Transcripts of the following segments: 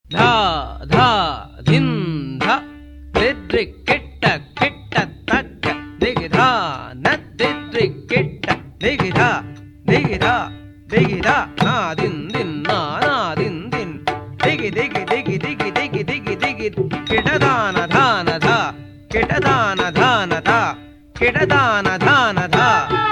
धा धा धिन ध दिद्रिक किट्ट किट्ट तक दिगिधा न दिद्रिक किट्ट दिगिधा दिगिधा दिगिधा ना दिन दिन ना दिन दिन दिगि दिगि दिगि दिगि दिगि दिगि दिगि किटदान धान धा किटदान धान धा किटदान धान धा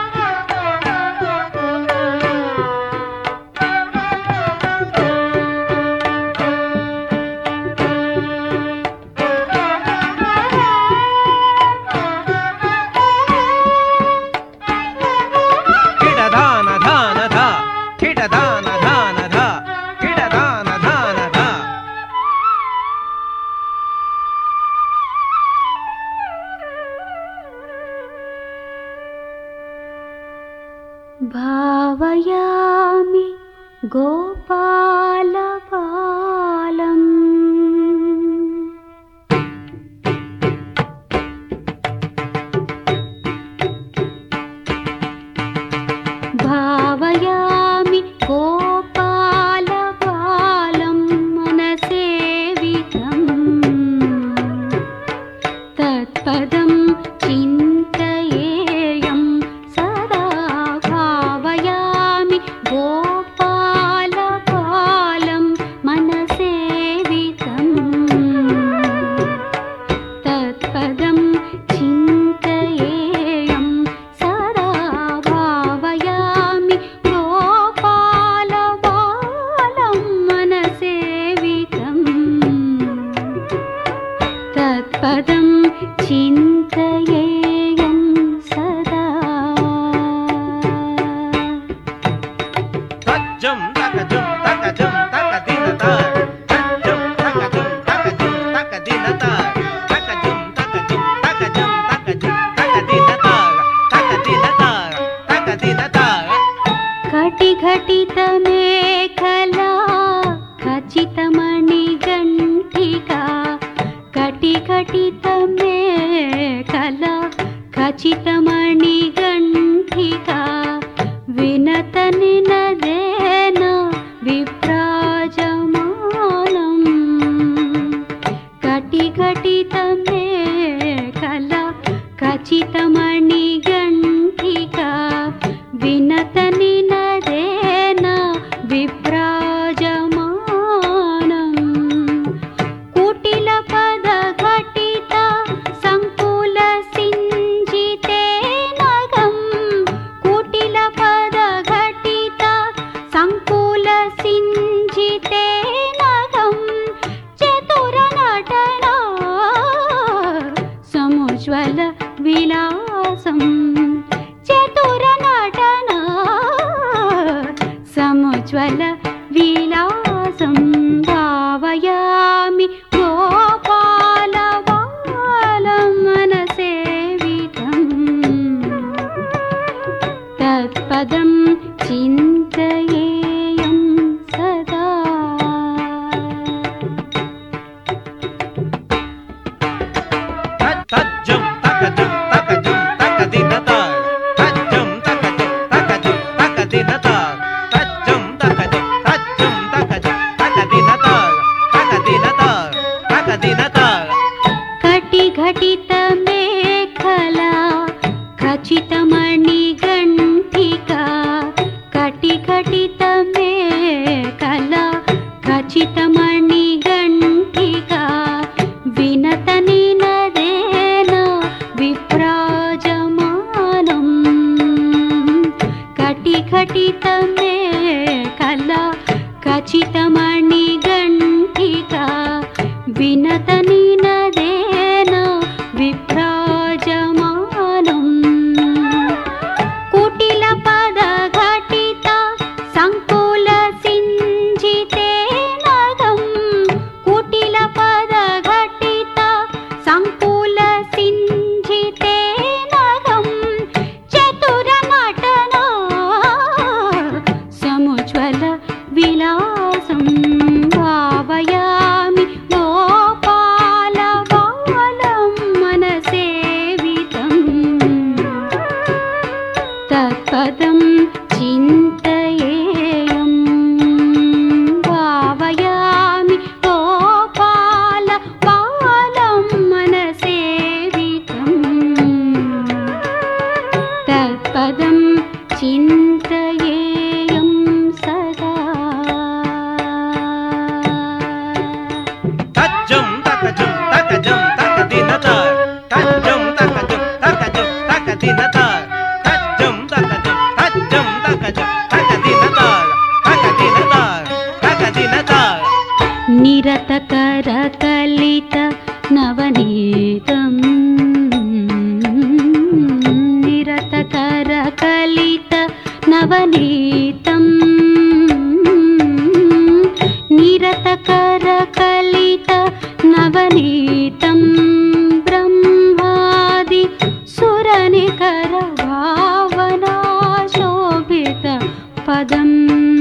भावयामि गोपालबालम् भावयामि गोपालबालं मनसेवितं तत्पदं चिन्तयेयं सदा भावयामि गोपालबालं मनसेवितं तत्पदं चिन्तयेयं सदा भावयामि गोपालबालं मनसेवितं तत्पदं चिन्तयेयं सदा तज्जं तकजं तकजं तकदिनता तज्जं तकजं तकजं तकदिनता तकजं तकजं तकजं तकजं तकदिनता तकदिनता तकदिनता कटिघटितमेखला खचितमणिगण्ठिका कटिघटितमेखला खचितमणिगण्ठिका विनतनिनदेन विभ्राजमानम् कटिघटितमेखला खचितमणिगण्ठिका विनतनिनदेन विभ्राजमानम् कुटिलपदघटित सङ्कुलसिञ्जितेन गम् कुटिलपदघटित सङ्कुलसिञ्जितेन गम् चतुरनटना समुज्ज्वल विलासम् चतुरनटना समुज्ज्वल विलासं भावयामि गोपालबालं मनसेवितं तत्पदं चिन्तयेयं सदा तज्जं तकजं तकजं तकदिनता तज्जं तकजं तकजं तकदिनता तज्जं तकजं तकजं तकदिनता तकदिनता तकदिनता कटिघटितमेखला खचितमणिगण्ठिका कटिघटितमेखला खचितमणिगण्ठिका विनतनिनदेन विभ्राजमानम् कटिघटितमेखला खचितमणिगण्ठिका विनतनिनदेन विभ्राजमानम् कुटिलपदघटित सङ्कुलसिञ्जितेन गम् कुटिलपदघटित सङ्कुलसिञ्जितेन गम् चतुरनटना समुज्ज्वल विलासं भावयामि गोपालबालं దిన తాళ తజ్జం తకజం తజ్జం తకజం తక దిన తాళ తక దిన తాళ తక దిన తాళ నిరతకర కలిత నవనీతం నిరతకర కలిత నవనీతం నిరతకర కలిత నవనీతం బ్రహ్మాది సురనికర భావనా శోభిత పదం